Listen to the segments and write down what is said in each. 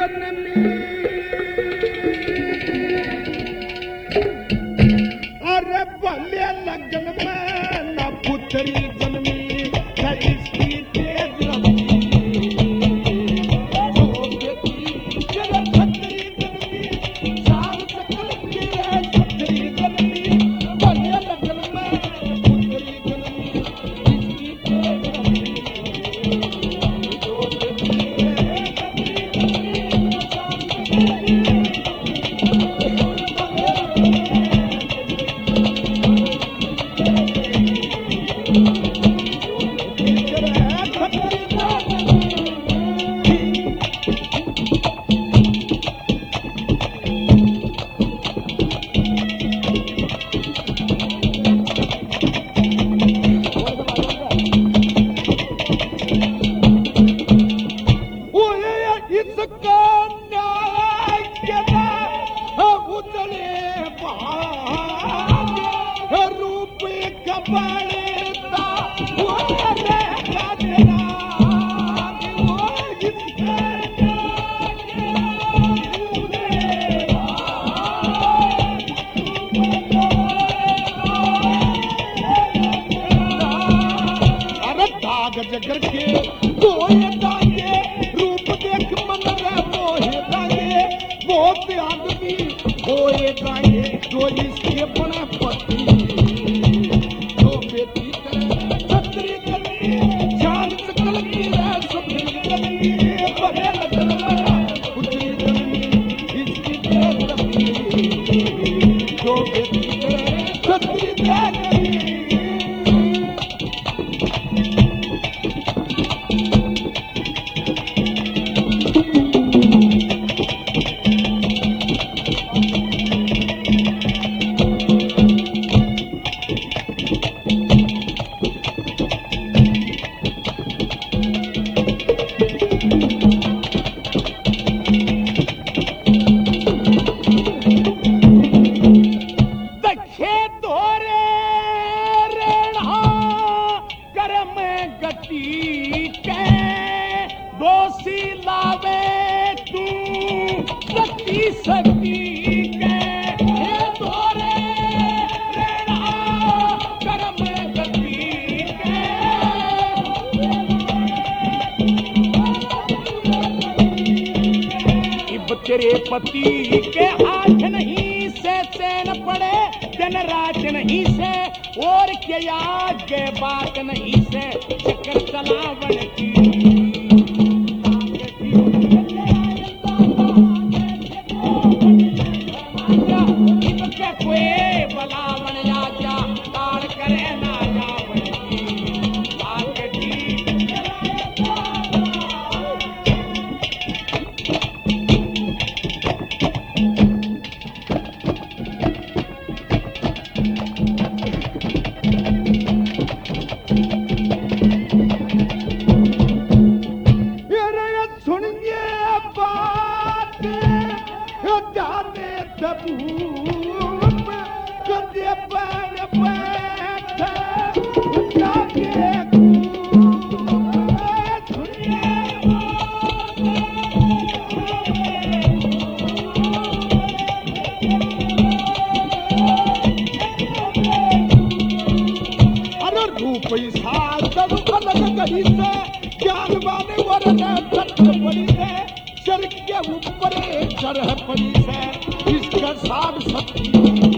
जननी अरे भले लगन में न पुत्री जन्मी न इसकी तेज रफ्ती जो बेटी तेरे खतरी जन्मी शान सकल की है खतरी जन्मी भले लगन में पुत्री जन्मी इसकी तेज रफ्ती जो बेटी जगर के गोए दांगे रूप देख मन रे मोहे दांगे बहुत आदमी गोए दांगे जो इसके बना पति जो बेटी करे छतरी करी जान सकल की है सुखी करी बड़े लगन पुत्री जन्मी इसकी तेज रफ्ती जो बेटी करे छतरी करी तेरे पति के हाथ नहीं से चैन पड़े दिन रात नहीं से और के आगे बात नहीं से चक्कर चलावन की कोई बलावन या क्या ताड़ करे ना जावन की आगे ज्ञान वाले वरन पड़ी है सर के ऊपर चढ़ पड़ी है इसका साग शक्ति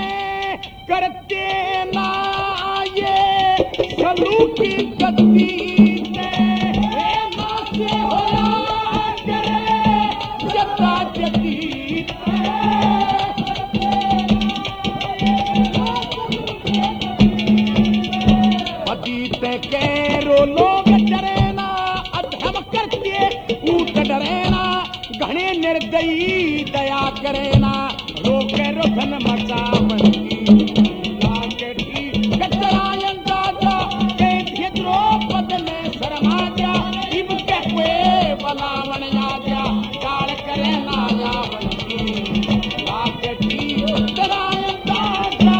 करते ना ये सलू की गति जदीद पदीते केरो लोग डरेना अधम करते ऊट डरेना घणे निर्दयी दया करेना रोके रुधन मचावंती लाकड़ी कचरायन दादा के भिद्रो बदले शर्माजा इब के कोए बलावन आजा काल करेना यावंती लाकड़ी कचरायन दादा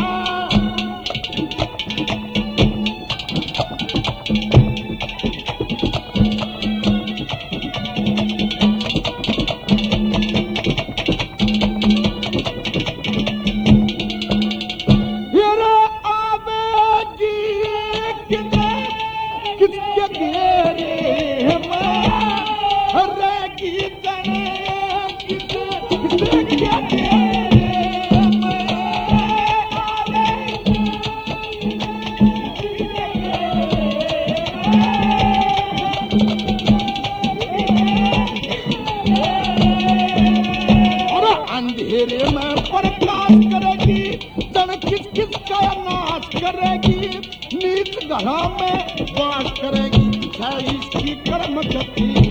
अंधेरे में प्रकाश करेगी तन किस किस का नाश करेगी नीच गढ़ा में वास करेगी इसकी कर्म गति